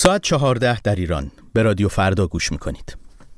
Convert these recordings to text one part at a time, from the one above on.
ساعت 14 در ایران. به رادیو فردا گوش میکنید.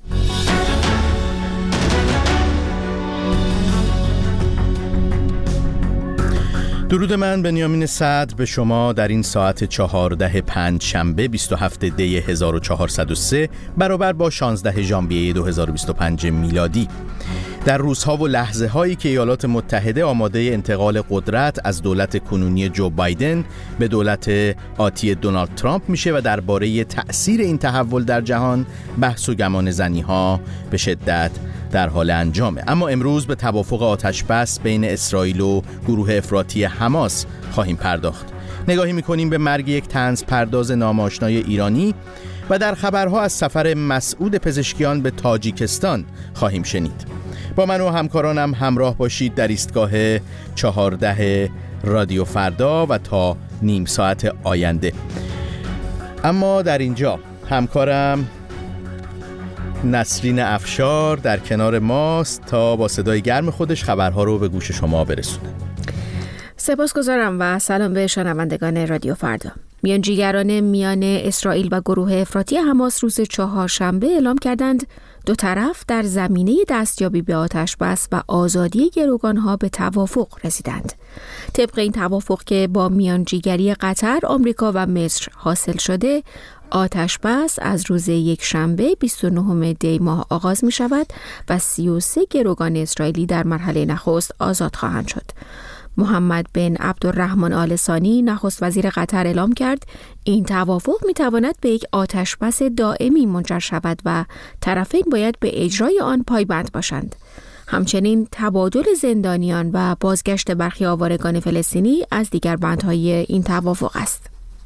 درود من بنیامین صدر به شما در این ساعت 14 پنجشنبه 27 دی 1403 برابر با 16 ژانویه 2025 میلادی. در روزها و لحظه هایی که ایالات متحده آماده انتقال قدرت از دولت کنونی جو بایدن به دولت آتی دونالد ترامپ میشه و درباره تأثیر این تحول در جهان بحث و گمان زنی ها به شدت در حال انجامه. اما امروز به توافق آتش‌بس بین اسرائیل و گروه افراطی حماس خواهیم پرداخت. نگاهی میکنیم به مرگ یک طنز پرداز نامآشنای ایرانی و در خبرها از سفر مسعود پزشکیان به تاجیکستان خواهیم شنید. با من و همکارانم همراه باشید در ایستگاه 14 رادیو فردا و تا نیم ساعت آینده. اما در اینجا همکارم نسرین افشار در کنار ماست تا با صدای گرم خودش خبرها رو به گوش شما برسونه. سپاسگزارم و سلام به شنوندگان رادیو فردا. میانجیگران میان اسرائیل و گروه افراطی حماس روز چهارشنبه اعلام کردند دو طرف در زمینه دستیابی به آتش‌بس و آزادی گروگانها به توافق رسیدند. طبق این توافق که با میانجیگری قطر، آمریکا و مصر حاصل شده، آتش‌بس از روز یکشنبه 29 دی ماه آغاز می شود و 33 گروگان اسرائیلی در مرحله نخست آزاد خواهند شد. محمد بن عبدالرحمن آل ثانی نخست وزیر قطر اعلام کرد این توافق می تواند به یک آتش‌بس دائمی منجر شود و طرفین باید به اجرای آن پایبند باشند. همچنین تبادل زندانیان و بازگشت برخی آوارگان فلسطینی از دیگر بندهای این توافق است.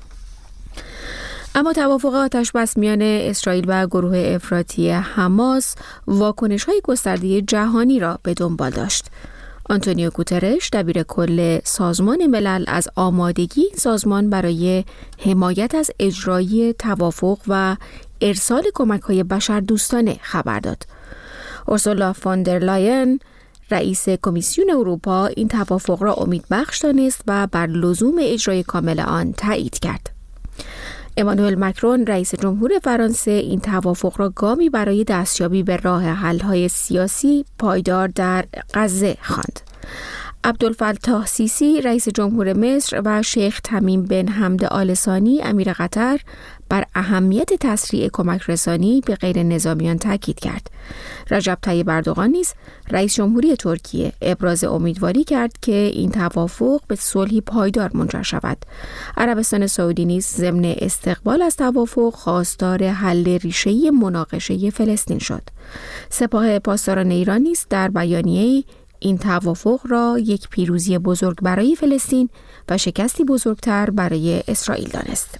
اما توافق آتش‌بس میان اسرائیل و گروه افراطی حماس واکنش‌های گسترده جهانی را به دنبال داشت. آنتونیو گوترش دبیر کل سازمان ملل از آمادگی سازمان برای حمایت از اجرای توافق و ارسال کمک‌های بشردوستانه خبر داد. اورسولا فوندر لاین رئیس کمیسیون اروپا این توافق را امیدبخش دانست و بر لزوم اجرای کامل آن تایید کرد. امانوئل مکرون رئیس جمهور فرانسه این توافق را گامی برای دستیابی به راه حل‌های سیاسی پایدار در غزه خواند. عبدالفتاح سیسی رئیس جمهور مصر و شیخ تمیم بن حمد آل ثانی امیر قطر بر اهمیت تسریع کمک رسانی به غیر نظامیان تاکید کرد. رجب طیب اردوغان نیز رئیس جمهوری ترکیه ابراز امیدواری کرد که این توافق به صلحی پایدار منجر شود. عربستان سعودی نیز ضمن استقبال از توافق خواستار حل ریشه‌ای مناقشه فلسطین شد. سپاه پاسداران ایران نیز در بیانیه‌ای این توافق را یک پیروزی بزرگ برای فلسطین و شکستی بزرگتر برای اسرائیل دانست.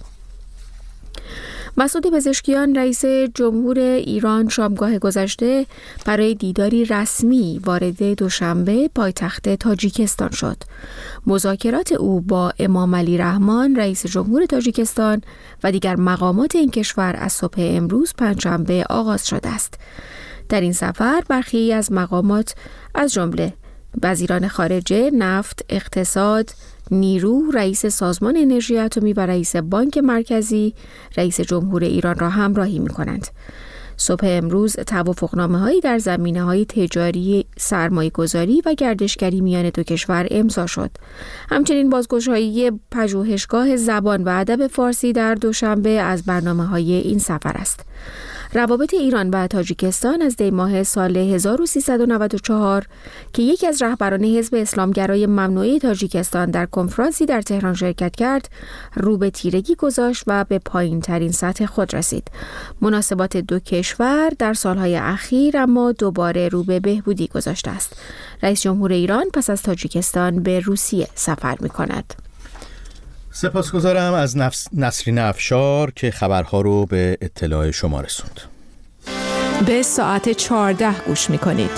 مسعود پزشکیان رئیس جمهور ایران شامگاه گذشته برای دیداری رسمی وارد دوشنبه پایتخت تاجیکستان شد. مذاکرات او با امام علی رحمان رئیس جمهور تاجیکستان و دیگر مقامات این کشور از صبح امروز پنجشنبه آغاز شده است. در این سفر برخی از مقامات از جمله وزیران خارجه، نفت، اقتصاد، نیرو، رئیس سازمان انرژی اتمی و رئیس بانک مرکزی رئیس جمهور ایران را همراهی می‌کنند. صبح امروز توافقنامه‌هایی در زمینه‌های تجاری، سرمایه‌گذاری و گردشگری میان دو کشور امضا شد. همچنین بازگشایی پژوهشگاه زبان و ادب فارسی در دوشنبه از برنامه‌های این سفر است. روابط ایران و تاجیکستان از دی ماه سال 1394 که یکی از رهبران حزب اسلامگرای ممنوعه تاجیکستان در کنفرانسی در تهران شرکت کرد، رو به تیرگی گذاشت و به پایین‌ترین سطح خود رسید. مناسبات دو کشور در سالهای اخیر اما دوباره رو به بهبودی گذاشته است. رئیس جمهور ایران پس از تاجیکستان به روسیه سفر می‌کند. سپاسگزارم از نسرین افشار که خبرها رو به اطلاع شما رسوند. به ساعت 14 گوش می‌کنید.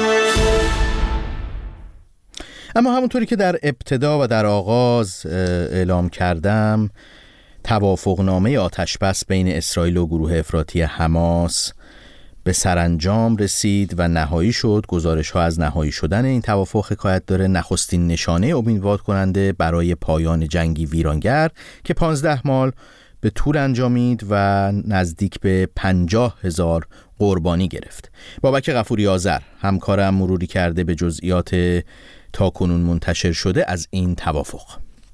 اما همونطوری که در ابتدا و در آغاز اعلام کردم، توافقنامه آتش‌بس بین اسرائیل و گروه افراطی حماس به سرانجام رسید و نهایی شد. گزارش‌ها از نهایی شدن این توافق حکایت داره نخستین نشانه امیدوار کننده برای پایان جنگی ویرانگر که 15 ماه به تور انجامید و نزدیک به 50,000 قربانی گرفت. بابک غفوری آذر همکارم مروری کرده به جزئیات تاکنون منتشر شده از این توافق.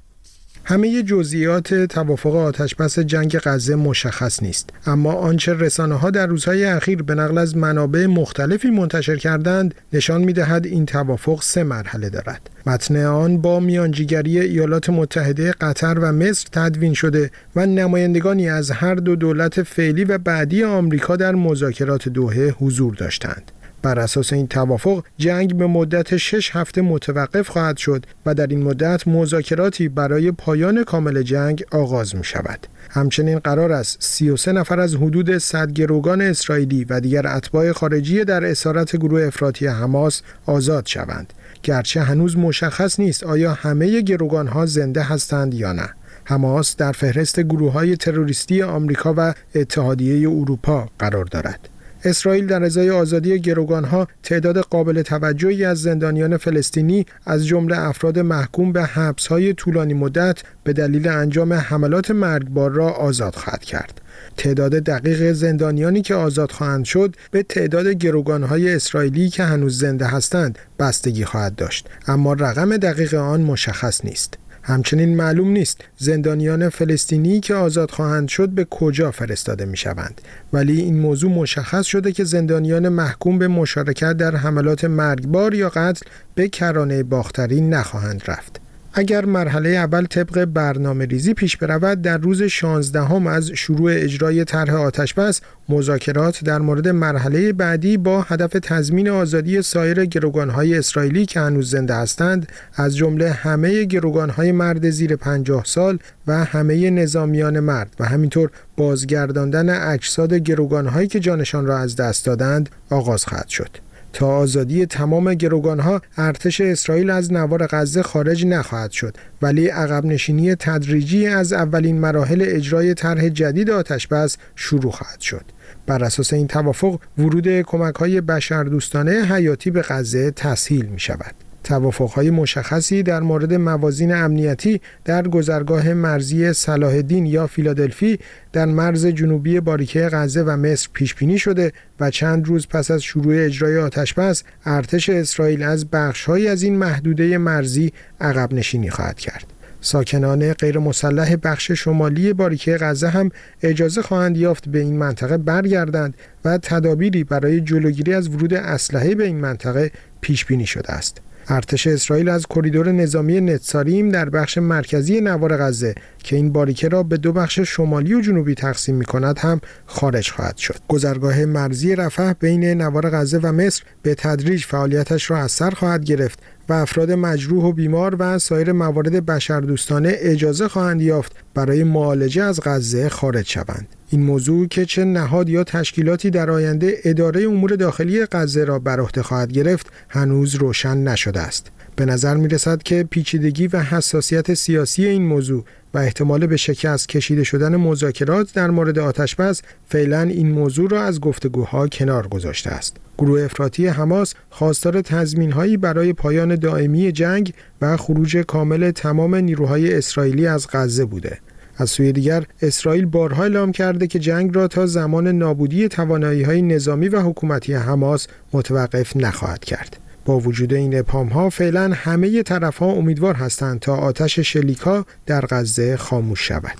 همه جزئیات توافق آتشبس جنگ غزه مشخص نیست، اما آنچه رسانه‌ها در روزهای اخیر به نقل از منابع مختلفی منتشر کردند نشان می‌دهد این توافق 3 مرحله دارد. متن آن با میانجیگری ایالات متحده، قطر و مصر تدوین شده و نمایندگانی از هر دو دولت فعلی و بعدی آمریکا در مذاکرات دوحه حضور داشتند. بر اساس این توافق جنگ به مدت 6 هفته متوقف خواهد شد و در این مدت مذاکراتی برای پایان کامل جنگ آغاز می شود. همچنین قرار است 33 نفر از حدود 100 گروگان اسرائیلی و دیگر اتباع خارجی در اسارت گروه افراطی حماس آزاد شوند. گرچه هنوز مشخص نیست آیا همه گروگان‌ها زنده هستند یا نه. حماس در فهرست گروه‌های تروریستی آمریکا و اتحادیه اروپا قرار دارد. اسرائیل در ازای آزادی گروگان‌ها تعداد قابل توجهی از زندانیان فلسطینی از جمله افراد محکوم به حبس‌های طولانی مدت به دلیل انجام حملات مرگبار را آزاد خواهد کرد. تعداد دقیق زندانیانی که آزاد خواهند شد به تعداد گروگان‌های اسرائیلی که هنوز زنده هستند بستگی خواهد داشت، اما رقم دقیق آن مشخص نیست. همچنین معلوم نیست زندانیان فلسطینی که آزاد خواهند شد به کجا فرستاده می شوند، ولی این موضوع مشخص شده که زندانیان محکوم به مشارکت در حملات مرگبار یا قتل به کرانه باختری نخواهند رفت. اگر مرحله اول طبق برنامه ریزی پیش برود، در روز 16 از شروع اجرای طرح آتشبس مذاکرات در مورد مرحله بعدی با هدف تضمین آزادی سایر گروگان‌های اسرائیلی که هنوز زنده هستند، از جمله همه گروگان‌های مرد زیر 50 سال و همه نظامیان مرد و همینطور بازگرداندن اجساد گروگان‌هایی که جانشان را از دست دادند آغاز خواهد شد. تا آزادی تمام گروگان‌ها، ارتش اسرائیل از نوار غزه خارج نخواهد شد، ولی عقب نشینی تدریجی از اولین مراحل اجرای طرح جدید آتشبس شروع خواهد شد. بر اساس این توافق، ورود کمک‌های بشردوستانه حیاتی به غزه تسهیل می‌شود. توافق‌های مشخصی در مورد موازین امنیتی در گذرگاه مرزی صلاح الدین یا فیلادلفی در مرز جنوبی باریکه غزه و مصر پیش بینی شده و چند روز پس از شروع اجرای آتشبس ارتش اسرائیل از بخش‌هایی از این محدوده مرزی عقب نشینی خواهد کرد. ساکنان غیر مسلح بخش شمالی باریکه غزه هم اجازه خواهند یافت به این منطقه برگردند و تدابیری برای جلوگیری از ورود اسلحه به این منطقه پیش بینی شده است. ارتش اسرائیل از کریدور نظامی نتساریم در بخش مرکزی نوار غزه که این باریکه را به 2 بخش شمالی و جنوبی تقسیم می‌کند هم خارج خواهد شد. گذرگاه مرزی رفح بین نوار غزه و مصر به تدریج فعالیتش را از سر خواهد گرفت و افراد مجروح و بیمار و سایر موارد بشردوستانه اجازه خواهند یافت برای معالجه از غزه خارج شوند. این موضوع که چه نهاد یا تشکیلاتی در آینده اداره امور داخلی غزه را بر عهده خواهد گرفت هنوز روشن نشده است. به نظر می رسد که پیچیدگی و حساسیت سیاسی این موضوع و احتمال به شکست کشیده شدن مذاکرات در مورد آتشبس فعلا این موضوع را از گفتگوها کنار گذاشته است. گروه افراطی حماس خواستار تضمین‌هایی برای پایان دائمی جنگ و خروج کامل تمام نیروهای اسرائیلی از غزه بوده. از سوی دیگر اسرائیل بارها اعلام کرده که جنگ را تا زمان نابودی توانایی‌های نظامی و حکومتی حماس متوقف نخواهد کرد. با وجود این ابهام‌ها فعلا همه طرف‌ها امیدوار هستند تا آتش شلیک‌ها در غزه خاموش شود.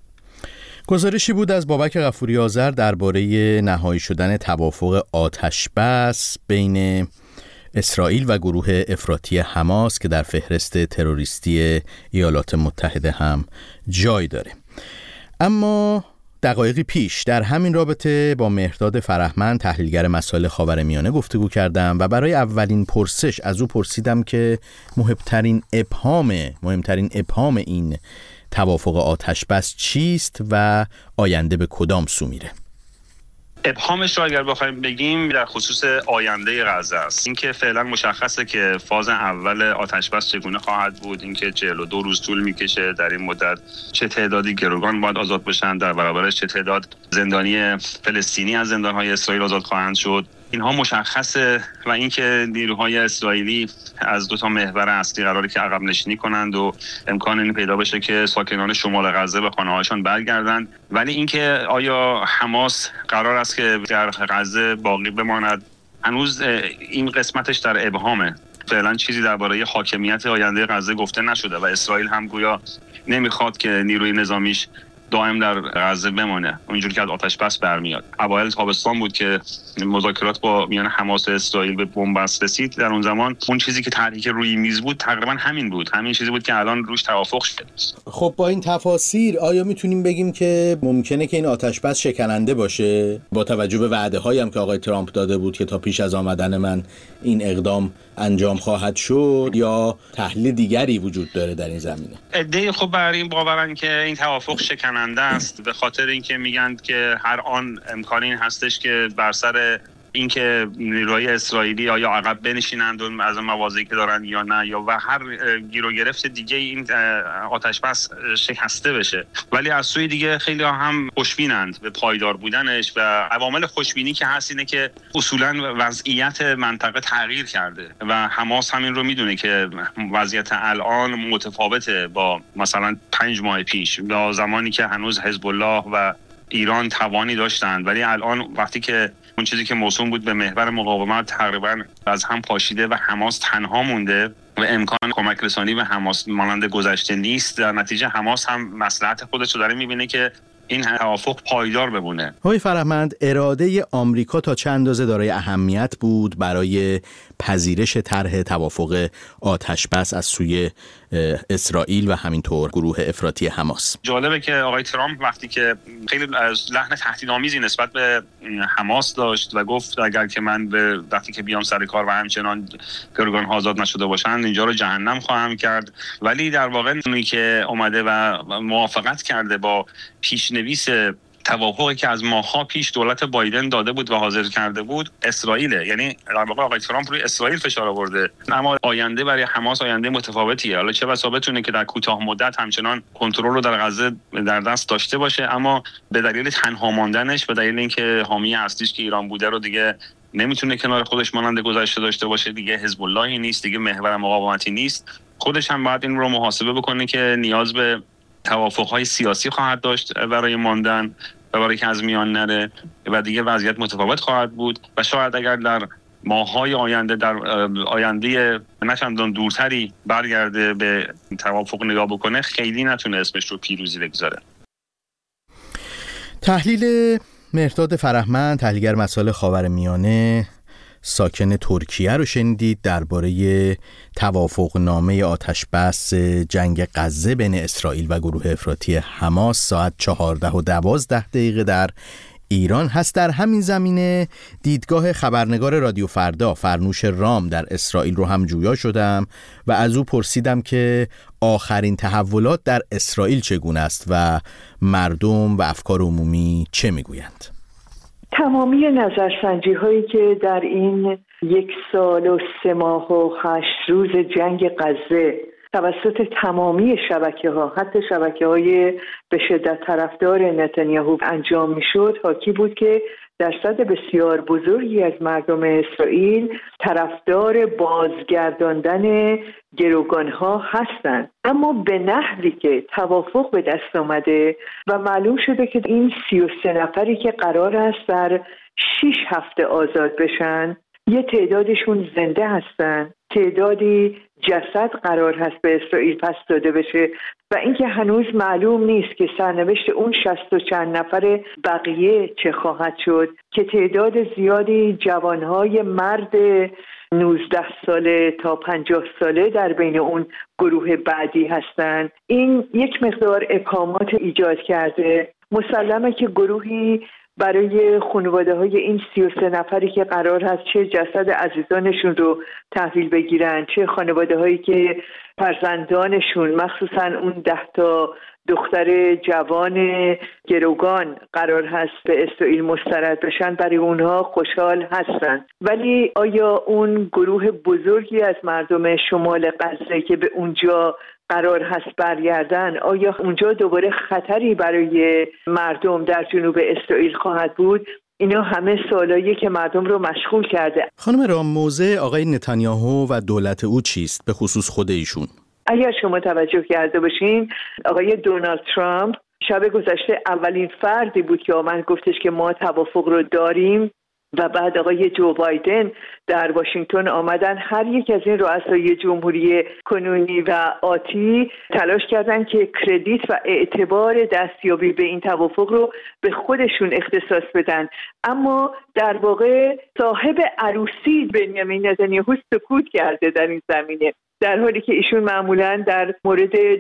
گزارشی بود از بابک غفوری آذر درباره نهایی شدن توافق آتشبس بین اسرائیل و گروه افراطی حماس که در فهرست تروریستی ایالات متحده هم جای داره. اما دقایقی پیش در همین رابطه با مهرداد فرهمند تحلیلگر مسائل خاورمیانه گفتگو کردم و برای اولین پرسش از او پرسیدم که مهمترین ابهام این توافق آتشبس چیست و آینده به کدام سو میره؟ ابهامش را اگر بخوایم بگیم در خصوص آینده غزه است. اینکه فعلا مشخصه که فاز اول آتشبس چگونه خواهد بود، اینکه 42 روز طول میکشه، در این مدت چه تعدادی گروگان باید آزاد بشن، در برابرش چه تعداد زندانی فلسطینی از زندانهای اسرائیل آزاد خواهند شد. اینها مشخصه و اینکه نیروهای اسرائیلی از دو تا محور اصلی قراره که عقب نشینی کنند و امکان این پیدا بشه که ساکنان شمال غزه به خانه‌هاشون برگردند. ولی اینکه آیا حماس قرار است که در غزه باقی بماند، هنوز این قسمتش در ابهامه. فعلا چیزی درباره حاکمیت آینده غزه گفته نشده و اسرائیل هم گویا نمیخواد که نیروی نظامیش دائم در غزه بمانه، اونجوری که از آتش بس برمیاد. اوایل تابستان بود که مذاکرات با میان حماس و اسرائیل به بنبست رسید. در اون زمان اون چیزی که تحریک روی میز بود تقریبا همین بود، همین چیزی بود که الان روش توافق شد. خب با این تفاسیر آیا میتونیم بگیم که ممکنه که این آتش بس شکننده باشه با توجه به وعده‌هایی هم که آقای ترامپ داده بود که تا پیش از آمدن من این اقدام انجام خواهد شد، یا تحلیل دیگری وجود داره در این زمینه؟ عده‌ای خب بر این باورن که این توافق شکننده است، به خاطر اینکه میگن که هر آن امکان این هستش که بر سر اینکه نیروهای اسرائیلی آیا عقب بنشینند و از مواضعی که دارن یا نه، یا و هر گیر و گرفت دیگه این آتش بس شکسته بشه. ولی از سوی دیگه خیلی هم خوشبینند به پایدار بودنش و عوامل خوشبینی که هست اینه که اصولا وضعیت منطقه تغییر کرده و حماس همین رو میدونه که وضعیت الان متفاوته با مثلا 5 ماه پیش، با زمانی که هنوز حزب الله و ایران توانی داشتند. ولی الان وقتی که اون چیزی که موسوم بود به محور مقاومت تقریبا از هم پاشیده و حماس تنها مونده و امکان کمک رسانی به حماس مانند گذشته نیست، در نتیجه حماس هم مصلحت خودش رو داره میبینه که این توافق پایدار بمونه. آقای فرهمند، اراده آمریکا تا چند اندازه دارای اهمیت بود برای پذیرش طرح توافق آتشبس از سوی اسرائیل و همینطور گروه افراطی حماس؟ جالبه که آقای ترامپ وقتی که خیلی لحن تهدیدآمیزی نسبت به حماس داشت و گفت اگر که من به وقتی که بیام سر کار و همچنان گروگان آزاد نشده باشند اینجا رو جهنم خواهم کرد، ولی در واقع اونی که اومده و موافقت کرده با پیشنویس توافقی که از ماه‌ها پیش دولت بایدن داده بود و حاضر کرده بود اسرائیل، یعنی در واقع آقای ترامپ روی اسرائیل فشار آورده. اما آینده برای حماس آینده متفاوتیه. حالا چه بسا بتونه که در کوتاه مدت همچنان کنترل رو در غزه در دست داشته باشه، اما به دلیل تنها ماندنش، به دلیل اینکه حامی اصلیش که ایران بوده رو دیگه نمیتونه کنار خودش مانند گذشته داشته باشه، دیگه حزب اللهی نیست، دیگه محور مقاومتی نیست، خودش هم باید این رو محاسبه بکنه که نیاز به توافق‌های سیاسی خواهد داشت برای ماندن و برای که از میان نره و دیگه وضعیت متفاوت خواهد بود و شاید اگر در ماه‌های آینده، در آینده نچندان دورتری برگرده به توافق نگاه بکنه، خیلی نتونه اسمش رو پیروزی بگذاره. تحلیل مهرداد فرهمند، تحلیلگر مسائل خاورمیانه، ساکن ترکیه رو شنیدید درباره توافقنامه آتشبس جنگ غزه بین اسرائیل و گروه افراطی حماس. ساعت 14:12 در ایران هست. در همین زمینه دیدگاه خبرنگار رادیو فردا فرنوش رام در اسرائیل رو هم جویا شدم و از او پرسیدم که آخرین تحولات در اسرائیل چگونه است و مردم و افکار عمومی چه میگویند. تمامی نظرسنجی هایی که در این 1 سال و 3 ماه و 8 روز جنگ غزه توسط تمامی شبکه‌ها، حتی شبکه‌های به شدت طرفدار نتانیاهو انجام می‌شد، حاکی بود که درصد بسیار بزرگی از مردم اسرائیل طرفدار بازگرداندن گروگان‌ها هستند. اما به نحوی که توافق به دست آمده و معلوم شده که این 33 نفری که قرار است در 6 هفته آزاد بشن، یه تعدادشون زنده هستن، تعدادی جسد قرار هست به اسرائیل پس داده بشه و اینکه هنوز معلوم نیست که سرنوشت اون 60 و چند نفر بقیه چه خواهد شد، که تعداد زیادی جوانهای مرد 19 ساله تا 50 ساله در بین اون گروه بعدی هستند. این یک مقدار ابهامات ایجاد کرده. مسلمه که گروهی برای خانواده‌های این 33 نفری که قرار هست چه جسد عزیزانشون رو تحویل بگیرن، چه خانواده‌هایی که فرزندانشون مخصوصا اون 10 تا دختر جوان گروگان قرار هست به اسرائیل مسترد بشن، برای اونها خوشحال هستن. ولی آیا اون گروه بزرگی از مردم شمال غزه که به اونجا قرار هست برگردن، آیا اونجا دوباره خطری برای مردم در جنوب اسرائیل خواهد بود؟ اینا همه سوالایی که مردم رو مشغول کرده. خانم رام، موضع آقای نتانیاهو و دولت او چیست، به خصوص خود ایشون؟ اگر شما توجه کرده باشین، آقای دونالد ترامپ شب گذشته اولین فردی بود که آمد گفتش که ما توافق رو داریم و بعد آقای جو بایدن در واشنگتن آمدن. هر یک از این رؤسای جمهوری کنونی و آتی تلاش کردن که کردیت و اعتبار دستیابی به این توافق رو به خودشون اختصاص بدن، اما در واقع صاحب عروسی بنیامین نتانیاهو سکوت کرده در این زمینه، در حالی که ایشون معمولاً در مورد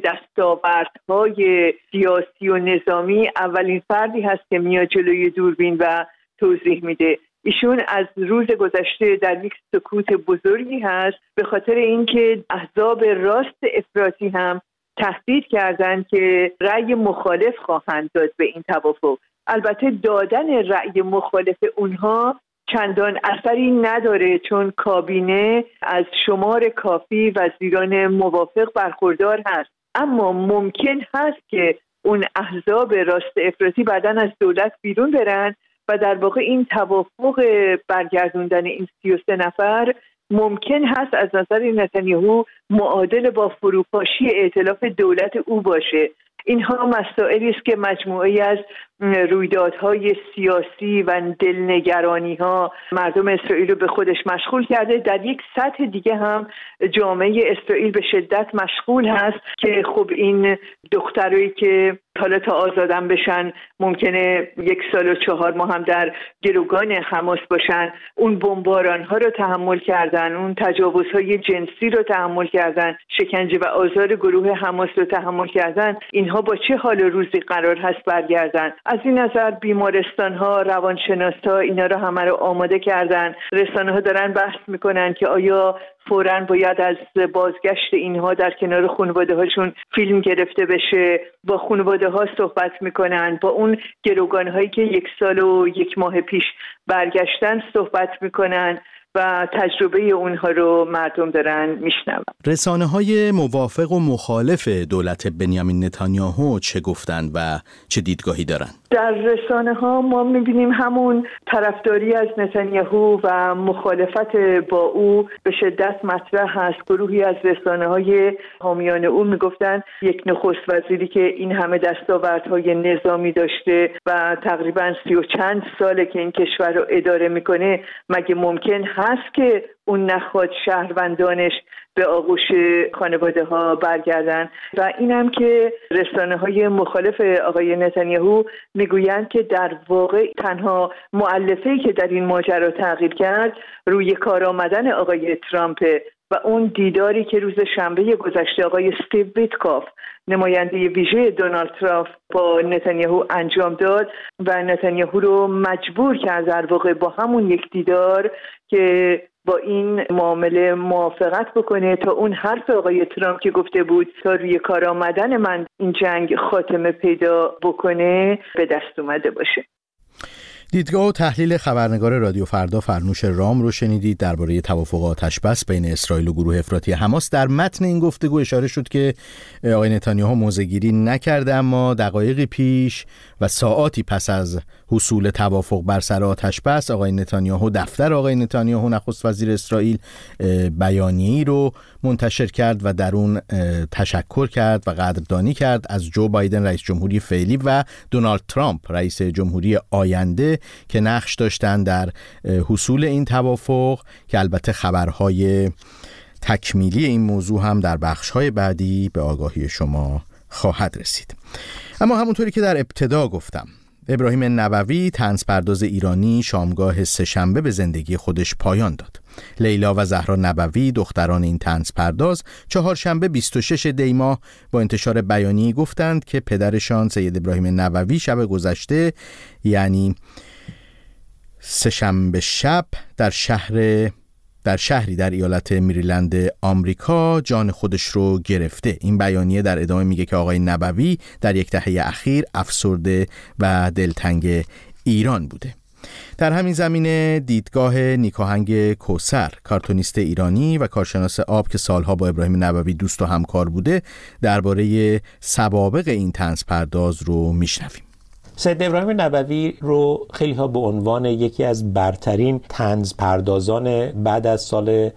دستاوردهای سیاسی و نظامی اولین فردی هست که میاد جلوی دوربین و توضیح میده. ایشون از روز گذشته در یک سکوت بزرگی هست به خاطر اینکه احزاب راست افراطی هم تهدید کردند که رأی مخالف خواهند داد به این توافق. البته دادن رأی مخالف اونها چندان اثری نداره، چون کابینه از شمار کافی وزیران موافق برخوردار هست، اما ممکن هست که اون احزاب راست افراطی بعداً از دولت بیرون برن و در واقع این توافق برگردوندن این 33 نفر ممکن هست از نظر نتانیاهو معادل با فروپاشی ائتلاف دولت او باشه. اینها مسائلی است که مجموعه‌ای از رویدادهای سیاسی و دلنگرانی‌ها مردم اسرائیل رو به خودش مشغول کرده. در یک سطح دیگه هم جامعه اسرائیل به شدت مشغول هست که خب این دخترایی که حالا تا آزادن بشن ممکنه 1 سال و 4 ماه هم در گروگان حماس باشن، اون بمباران‌ها رو تحمل کردن، اون تجاوزهای جنسی رو تحمل کردن، شکنجه و آزار گروه حماس رو تحمل کردن. اینها با چه حال و روزی قرار هست برگردن؟ از این نظر بیمارستان‌ها، روانشناس‌ها اینا رو همه رو آماده کردن. رسانه‌ها دارن بحث میکنن که آیا فوراً باید از بازگشت اینها در کنار خانواده‌هاشون فیلم گرفته بشه. با خانواده‌ها صحبت میکنن، با اون گروگان‌هایی که 1 سال و 1 ماه پیش برگشتن صحبت میکنن و تجربه اونها رو مردم دارن میشنون. رسانه‌های موافق و مخالف دولت بنیامین نتانیاهو چه گفتن و چه دیدگاهی دارن؟ در رسانه‌ها ما می‌بینیم همون طرفداری از نتانیاهو و مخالفت با او به شدت مطرح هست. گروهی از رسانه‌های حامیان او میگفتن یک نخست وزیری که این همه دستاوردهای نظامی داشته و تقریباً 30 و چند ساله که این کشور رو اداره میکنه، مگه ممکن هست که اون نخواد شهروندانش به آغوش خانواده ها برگردن؟ و اینم که رسانه های مخالف آقای نتانیاهو میگویند که در واقع تنها مؤلفه‌ای که در این ماجرا تغییر کرد روی کار آمدن آقای ترامپ و اون دیداری که روز شنبه گذشته آقای استیو ویتکاف نماینده ویژه دونالد ترامپ با نتانیاهو انجام داد و نتانیاهو رو مجبور کرد در واقع با همون یک دیدار که با این معامله موافقت بکنه تا اون حرف آقای ترامپ که گفته بود تا روی کار آمدن من این جنگ خاتمه پیدا بکنه به دست اومده باشه. دیدگاه و تحلیل خبرنگار رادیو فردا فرنوش رام رو شنیدید درباره توافق آتش‌بس بین اسرائیل و گروه افراطی حماس. در متن این گفتگو اشاره شد که آقای نتانیاهو موضع‌گیری نکرده، اما دقایقی پیش و ساعاتی پس از حصول توافق بر سر آتش‌بس آقای نتانیاهو، دفتر آقای نتانیاهو نخست وزیر اسرائیل، بیانیه‌ای رو منتشر کرد و در اون تشکر کرد و قدردانی کرد از جو بایدن رئیس جمهوری فعلی و دونالد ترامپ رئیس جمهوری آینده که نقش داشتن در حصول این توافق، که البته خبرهای تکمیلی این موضوع هم در بخش‌های بعدی به آگاهی شما خواهد رسید. اما همونطوری که در ابتدا گفتم، ابراهیم نووی طنزپرداز ایرانی شامگاه سه‌شنبه به زندگی خودش پایان داد. لیلا و زهرا نووی دختران این طنزپرداز چهارشنبه 26 دی ماه با انتشار بیانیه‌ای گفتند که پدرشان سید ابراهیم نووی شب گذشته، یعنی سه‌شنبه شب، در شهری در ایالت مریلند آمریکا جان خودش رو گرفته. این بیانیه در ادامه میگه که آقای نووی در یک دهه اخیر افسرده و دلتنگ ایران بوده. در همین زمینه دیدگاه نیکاهنگ کوثر، کارتونیست ایرانی و کارشناس آب که سالها با ابراهیم نووی دوست و همکار بوده، درباره سوابق این طنزپرداز رو میشنویم. سید ابراهیم نبوی رو خیلی ها به عنوان یکی از برترین طنز پردازان بعد از سال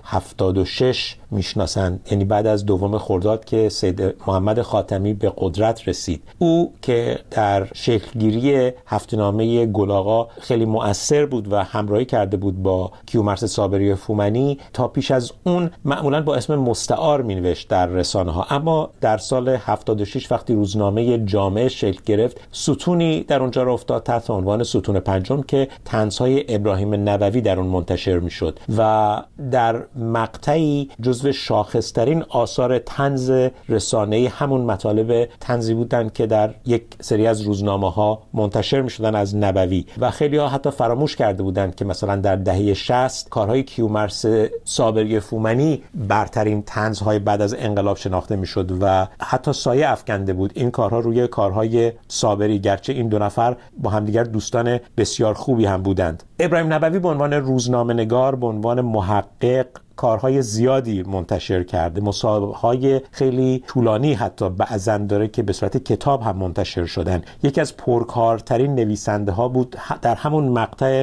76 میشناسند، یعنی بعد از دوم خرداد که سید محمد خاتمی به قدرت رسید. او که در شکلگیری هفته‌نامه گل‌آقا خیلی مؤثر بود و همراهی کرده بود با کیومرث صابری فومنی، تا پیش از اون معمولاً با اسم مستعار مینوشت در رسانه‌ها، اما در سال 76 وقتی روزنامه جامعه شکل گرفت، ستونی در اونجا راه افتاد تحت عنوان ستون پنجم که طنزهای ابراهیم نبوی در اون منتشر میشد و در مقطعی جزو شاخصترین آثار طنز رسانه‌ای همون مطالب طنزی بودند که در یک سری از روزنامه‌ها منتشر می‌شدن از نبوی و خیلی‌ها حتی فراموش کرده بودند که مثلا در دهه 60 کارهای کیومرث صابری فومنی برترین طنزهای بعد از انقلاب شناخته می‌شد و حتی سایه افکنده بود این کارها روی کارهای صابری، گرچه این دو نفر با همدیگر دوستان بسیار خوبی هم بودند. ابراهیم نبوی به عنوان روزنامه‌نگار، به عنوان محقق کارهای زیادی منتشر کرده، مصاحبه‌های خیلی طولانی حتی بعضاً داره که به صورت کتاب هم منتشر شدن. یکی از پرکارترین نویسنده ها بود در همون مقطع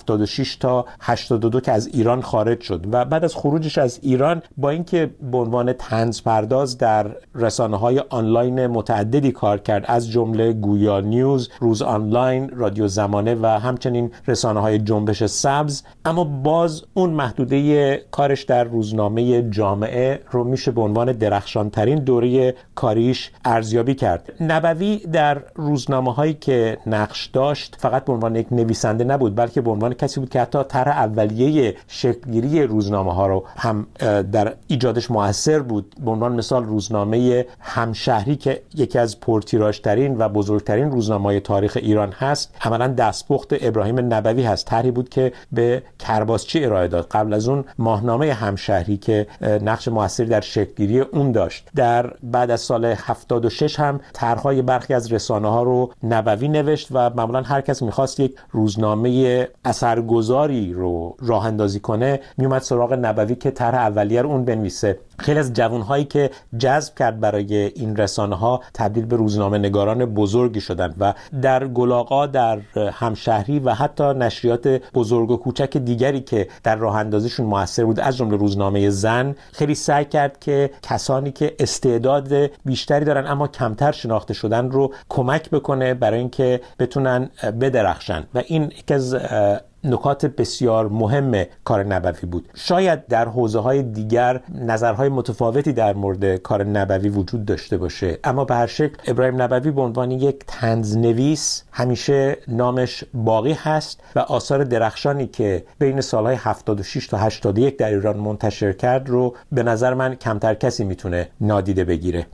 76 تا 82 که از ایران خارج شد و بعد از خروجش از ایران با اینکه به عنوان طنز پرداز در رسانه‌های آنلاین متعددی کار کرد، از جمله گویا نیوز، روز آنلاین، رادیو زمانه و همچنین رسانه‌های جنبش سبز، اما باز اون محدوده کارش در روزنامه جامعه رو میشه به عنوان درخشانترین دوره کاریش ارزیابی کرد. نبوی در روزنامه‌هایی که نقش داشت فقط به عنوان یک نویسنده نبود، بلکه به عنوان کسی بود که حتی طرح اولیه شکلگیری روزنامه‌ها رو هم در ایجادش مؤثر بود. به عنوان مثال روزنامه همشهری که یکی از پرتیراژترین و بزرگترین روزنامه‌های تاریخ ایران هست، عملاً دستپخت ابراهیم نبوی هست. طرحی بود که به کرباسچی ارائه داد. قبل از اون ماهنامه همشهری که نقش موثری در شکلگیری اون داشت. در بعد از سال 76 هم طرح‌های برخی از رسانه‌ها رو نبوی نوشت و معمولاً هر کس می‌خواست یک روزنامه اثرگذاری رو راه اندازی کنه میومد سراغ نبوی که طرح اولیه رو اون بنویسه. خیلی از جوانهایی که جذب کرد برای این رسانه‌ها تبدیل به روزنامه نگاران بزرگی شدند و در گل‌آقا، در همشهری و حتی نشریات بزرگ و کوچک دیگری که در راه اندازیشون موثر بود، از جمله روزنامه زن، خیلی سعی کرد که کسانی که استعداد بیشتری دارن اما کمتر شناخته شدن رو کمک بکنه برای اینکه بتونن بدرخشن و این یکی از نکات بسیار مهم کار نبوی بود. شاید در حوزه‌های دیگر نظرهای متفاوتی در مورد کار نبوی وجود داشته باشه، اما به هر شکل ابراهیم نبوی به عنوان یک طنزنویس همیشه نامش باقی هست و آثار درخشانی که بین سالهای 76 تا 81 در ایران منتشر کرد رو به نظر من کمتر کسی میتونه نادیده بگیره.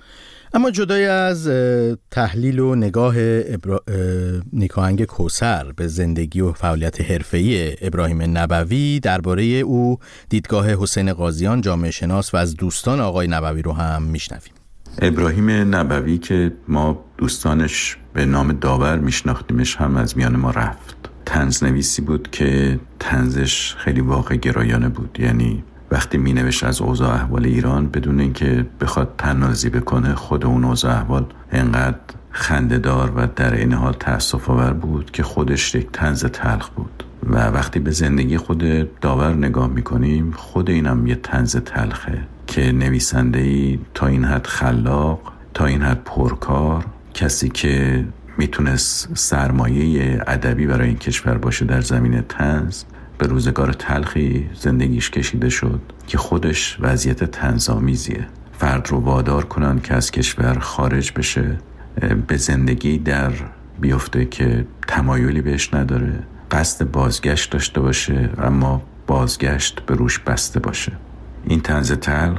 اما جدای از تحلیل و نگاه نیکاهنگ کوثر به زندگی و فعالیت حرفه‌ای ابراهیم نبوی، درباره او دیدگاه حسین قاضیان جامعه شناس و از دوستان آقای نبوی رو هم میشنویم. ابراهیم نبوی که ما دوستانش به نام داور میشناختیمش هم از میان ما رفت. طنزنویسی بود که طنزش خیلی واقع گرایانه بود، یعنی وقتی می نوشت از اوضاع احوال ایران بدون اینکه بخواد طنازی بکنه، خود اون اوضاع احوال انقدر خنده‌دار و در این حال تأسف‌آور بود که خودش یک طنز تلخ بود. و وقتی به زندگی خود داور نگاه می‌کنیم، خود اینم یه طنز تلخه که نویسنده‌ای تا این حد خلاق، تا این حد پرکار، کسی که میتونست سرمایه ادبی برای این کشور باشه در زمینه طنز، به روزگار تلخی زندگیش کشیده شد که خودش وضعیت طنزآمیزیه. فرد رو وادار کنن که از کشور خارج بشه، به زندگی در بیفته که تمایلی بهش نداره، قصد بازگشت داشته باشه اما بازگشت به روش بسته باشه. این طنز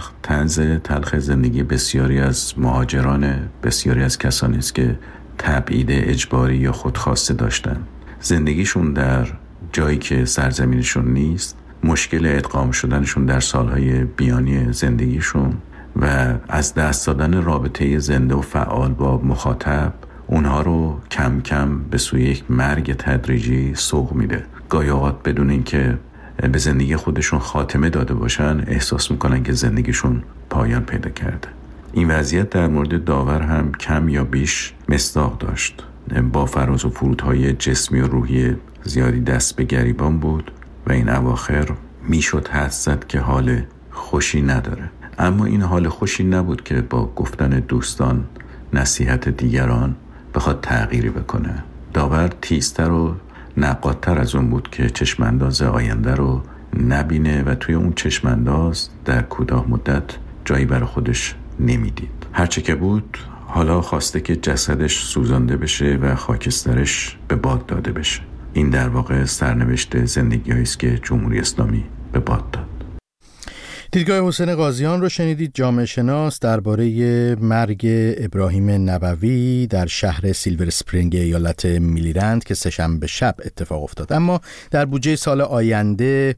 تلخ زندگی بسیاری از مهاجران، بسیاری از کسانی است که تبعید اجباری یا خودخواسته داشتن. زندگیشون در جایی که سرزمینشون نیست، مشکل ادغام شدنشون در سالهای بیانی زندگیشون و از دست دادن رابطه زنده و فعال با مخاطب اونها رو کم کم به سوی یک مرگ تدریجی سوق میده. گاهی اوقات بدون اینکه به زندگی خودشون خاتمه داده باشن احساس میکنن که زندگیشون پایان پیدا کرده. این وضعیت در مورد داور هم کم یا بیش مصداق داشت. با فراز و فرودهای جسمی و روحی زیادی دست به گریبان بود و این اواخر میشد حدس زد که حال خوشی نداره. اما این حال خوشی نبود که با گفتن دوستان، نصیحت دیگران بخواد تغییری بکنه. داور تیزتر و نقادتر از اون بود که چشمانداز آینده رو نبینه و توی اون چشمانداز در کوتاه مدت جایی برای خودش نمیدید. هرچه که بود حالا خواسته که جسدش سوزانده بشه و خاکسترش به باد داده بشه. این در واقع سرنوشت زندگی‌هایی است که جمهوری اسلامی به باد داد. دیدگاه حسین قاضیان رو شنیدید، جامعه شناس درباره مرگ ابراهیم نبوی در شهر سیلور اسپرینگ ایالت میریلند که سه‌شنبه شب اتفاق افتاد. اما در بودجه سال آینده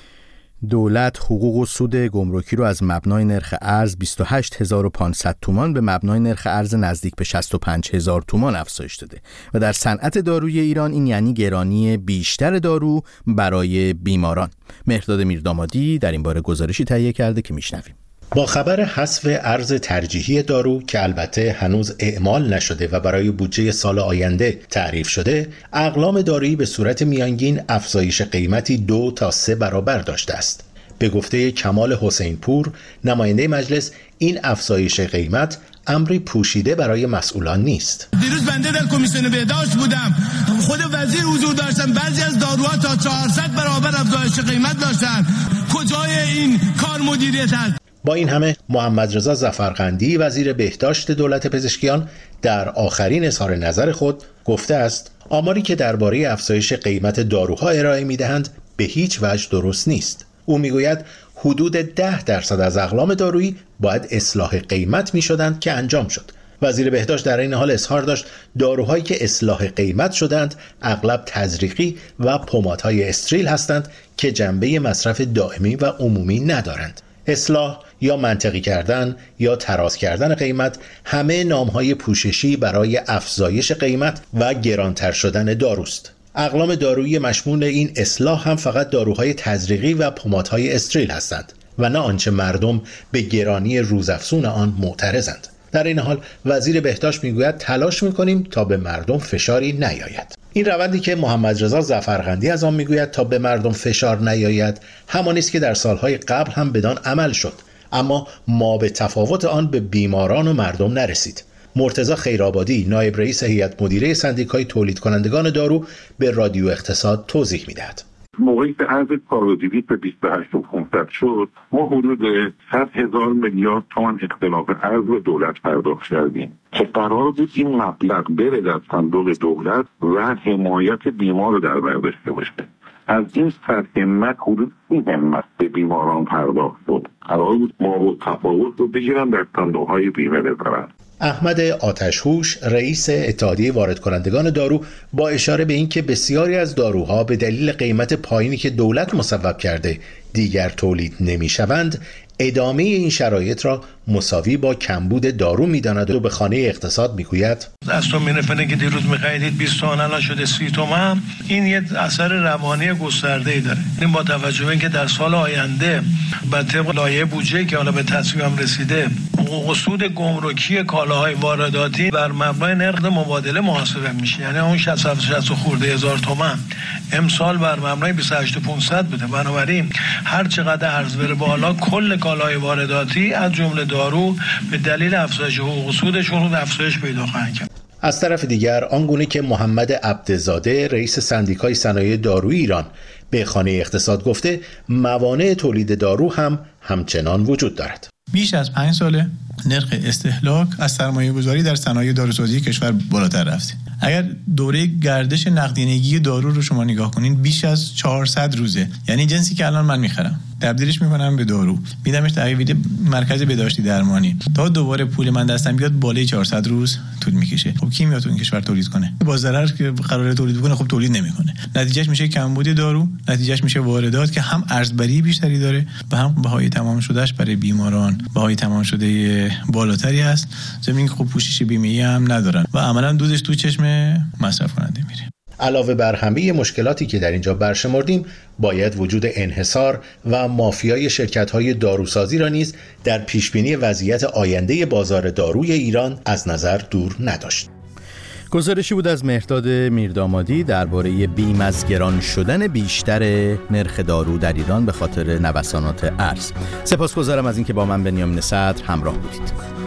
دولت حقوق و سود گمرکی رو از مبنای نرخ ارز 28500 تومان به مبنای نرخ ارز نزدیک به 65000 تومان افزایش داده و در صنعت دارویی ایران این یعنی گرانی بیشتر دارو برای بیماران. مهرداد میردامادی در این باره گزارشی تهیه کرده که میشنویم. با خبر حذف ارز ترجیحی دارو که البته هنوز اعمال نشده و برای بودجه سال آینده تعریف شده، اقلام دارویی به صورت میانگین افزایش قیمتی 2 تا 3 برابر داشته است. به گفته کمال حسین پور، نماینده مجلس، این افزایش قیمت امری پوشیده برای مسئولان نیست. دیروز بنده در کمیسیون بهداشت بودم، خود وزیر حضور داشتن، بعضی از داروها تا 400 برابر افزایش قیمت داشتن. کجای این کار مدیریت است؟ با این همه محمد رضا ظفرقندی وزیر بهداشت دولت پزشکیان در آخرین اظهار نظر خود گفته است آماری که درباره افزایش قیمت داروها ارائه می‌دهند به هیچ وجه درست نیست. او میگوید حدود 10% از اقلام دارویی باید اصلاح قیمت می‌شدند که انجام شد. وزیر بهداشت در این حال اظهار داشت داروهایی که اصلاح قیمت شدند اغلب تزریقی و پمادهای استریل هستند که جنبه مصرف دائمی و عمومی ندارند. اصلاح یا منطقی کردن یا تراز کردن قیمت همه نامهای پوششی برای افزایش قیمت و گرانتر شدن داروست. اقلام دارویی مشمول این اصلاح هم فقط داروهای تزریقی و پمادهای استریل هستند و نه آنچه مردم به گرانی روزافزون آن معترضند. در این حال وزیر بهداشت میگوید تلاش میکنیم تا به مردم فشاری نیاید. این روندی که محمد رضا ظفرقندی از آن میگوید تا به مردم فشار نیاید همانی است که در سالهای قبل هم بدان عمل شد، اما ما به تفاوت آن به بیماران و مردم نرسید. مرتضی خیرآبادی، نایب رئیس هیئت مدیره سندیکای تولید کنندگان دارو، به رادیو اقتصاد توضیح میدهد. موقعی که ارز کارودیویت به 28500 شد، ما حدود 100,000 میلیارد تومان اختلاف ارز به دولت پرداخت کردیم که قرار بود این مبلغ بره در صندوق دولت و حمایت بیمار رو در بر داشته باشه. از این همت حدود 30 همت به بیماران پرداخت شد. قرار بود ما و تفاوت رو بگیرن در صندوق‌های بیمه بذارن. احمد آتشهوش، رئیس اتحادیه وارد کنندگان دارو، با اشاره به اینکه بسیاری از داروها به دلیل قیمت پایینی که دولت مصوب کرده دیگر تولید نمی‌شوند، ادامه این شرایط را مساوی با کمبود دارو می‌داند و به خانه اقتصاد می‌گوید استامینوفن که دیروز می‌خریدید 20 تومن الان شده 30 تومن. این یه اثر روانی گسترده‌ای داره. این با توجه به اینکه در سال آینده به طبق لایحه بودجه که حالا به تصویب رسیده سود گمرکی کالاهای وارداتی بر مبنای نرخ مبادله محاسبه میشه، یعنی اون 60 خورده هزار تومان امسال بر مبنای 28500 بوده. بنابراین هر چقدر ارز بره بالا کل کالاهای وارداتی از جمله دارو به دلیل افزایش حقوق و سودشون افزایش پیدا خواهند کرد. از طرف دیگر آنگونه که محمد عبدزاده، رئیس سندیکای صنایع دارویی ایران، به خانه اقتصاد گفته موانع تولید دارو هم همچنان وجود دارد. بیش از 5 ساله نرخ استهلاک از سرمایه‌گذاری در صنایع داروسازی کشور بالاتر رفته. اگر دوره گردش نقدینگی دارو رو شما نگاه کنین بیش از 400 روزه، یعنی جنسی که الان من میخرم تبدیلش میکنم به دارو میدمش تحویل مرکز بهداشتی درمانی تا دوباره پول من دستم بیاد بالای 400 روز طول میکشه. خب کی میاد تو این کشور تولید کنه؟ با ضرر که قراره تولید کنه خب تولید نمیکنه. نتیجهش میشه کمبود دارو، نتیجهش میشه واردات که هم ارزبری بیشتری داره و هم بهای تمام شدهش برای بیماران بهای تمام شده بالاتری است. زمین خب پوشش بیمه‌ای هم ندارن و عملاً دودش تو چشم مصرف کننده میره. علاوه بر همه مشکلاتی که در اینجا برشمردیم، باید وجود انحصار و مافیای شرکت‌های داروسازی را نیز در پیشبینی وضعیت آینده بازار داروی ایران از نظر دور نداشت. گزارشی بود از مهرداد میردامادی درباره بیم از گران شدن بیشتر نرخ دارو در ایران به خاطر نوسانات ارز. سپاسگزارم از اینکه با من بنیامین صدر همراه بودید.